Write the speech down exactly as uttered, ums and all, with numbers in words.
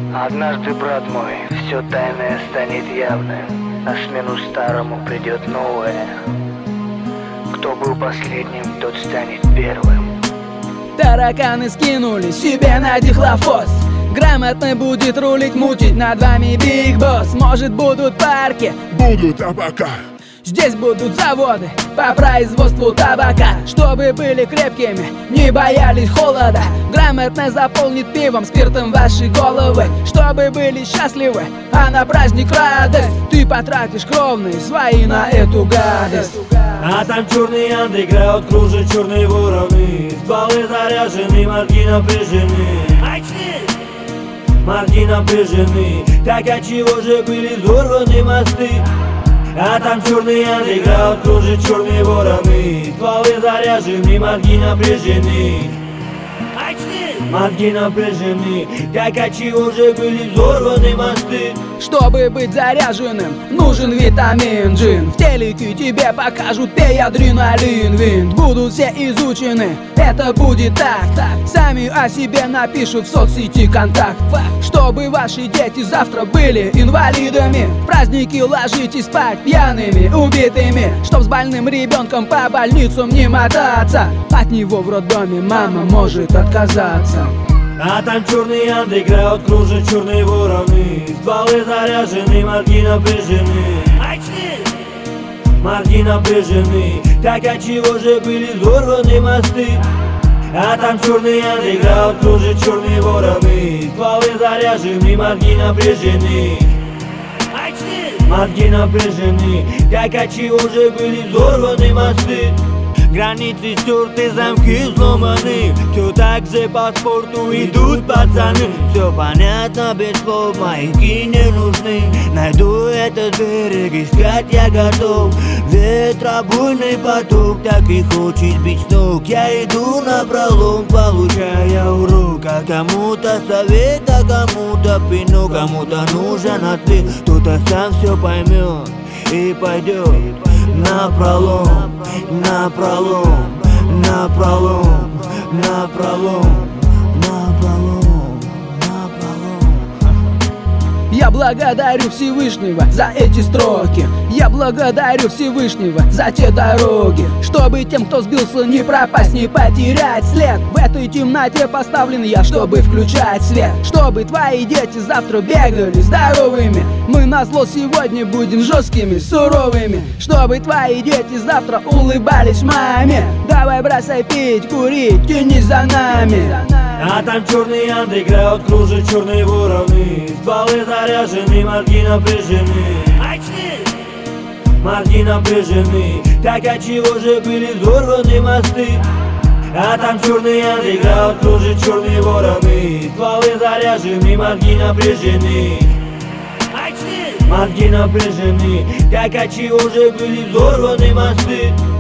Однажды, брат мой, все тайное станет явным, на смену старому придет новое. Кто был последним, тот станет первым. Тараканы скинули себе на дихлофос. Грамотно будет рулить, мутить над вами Биг Босс. Может, будут парки, будут табака. Здесь будут заводы по производству табака, чтобы были крепкими, не боялись холода. Грамотно заполнит пивом, спиртом ваши головы, чтобы были счастливы, а на праздник радость. Ты потратишь кровные свои на эту гадость. А там черный андеграунд, кружат черные вороны. Стволы заряжены, мозги напряжены. Мозги напряжены. Так от чего же были взорваны мосты? А там черный андеграунд, кружат черные вороны. Стволы заряжены, мозги напряжены. Мозги напряжены. Так от чего же были взорваны мосты? Чтобы быть заряженным, нужен витамин джин. В телеке тебе покажут, пей адреналин, винт. Будут все изучены, это будет так, так. Сами о себе напишут в соцсети контакт. Чтобы ваши дети завтра были инвалидами. В праздники ложитесь спать пьяными, убитыми. Чтоб с больным ребенком по больницам не мотаться. От него в роддоме мама может отказаться. А там черный андеграунд, кружат черные вороны. Стволы заряжены, мозги напряжены. Мозги напряжены. Так от чего же были взорваны мосты? А там черный андеграунд, кружат черные вороны. Стволы заряжены, мозги напряжены. Мозги напряжены. Так от чего же были взорваны мосты? Границы стерты, замки сломаны. Все так же по спорту идут пацаны. Все понятно, без слов, маяки не нужны. Найду этот берег, искать я готов. Ветра буйный поток, так и хочет бить с ног. Я иду напролом, получая урок. А кому-то совет, а кому-то пинок. Кому-то нужен ответ, кто-то сам все поймет и пойдет напролом, напролом, напролом, напролом, напролом, напролом. Я благодарю Всевышнего за эти строки. Я благодарю Всевышнего за те дороги. Чтобы тем, кто сбился, не пропасть, не потерять след. В этой темноте поставлен я, чтобы включать свет. Чтобы твои дети завтра бегали здоровыми. Мы назло сегодня будем жесткими, суровыми. Чтобы твои дети завтра улыбались маме. Давай бросай пить, курить, тянись за нами. А там черный андеграунд, кружат черные вороны. Стволы заряжены, мозги напряжены. Мозги напряжены. Так от чего же были взорваны мосты? А там черный андеграунд, кружат черные вороны. Стволы заряжены, мозги напряжены. Мозги напряжены. Так от чего же были взорваны мосты?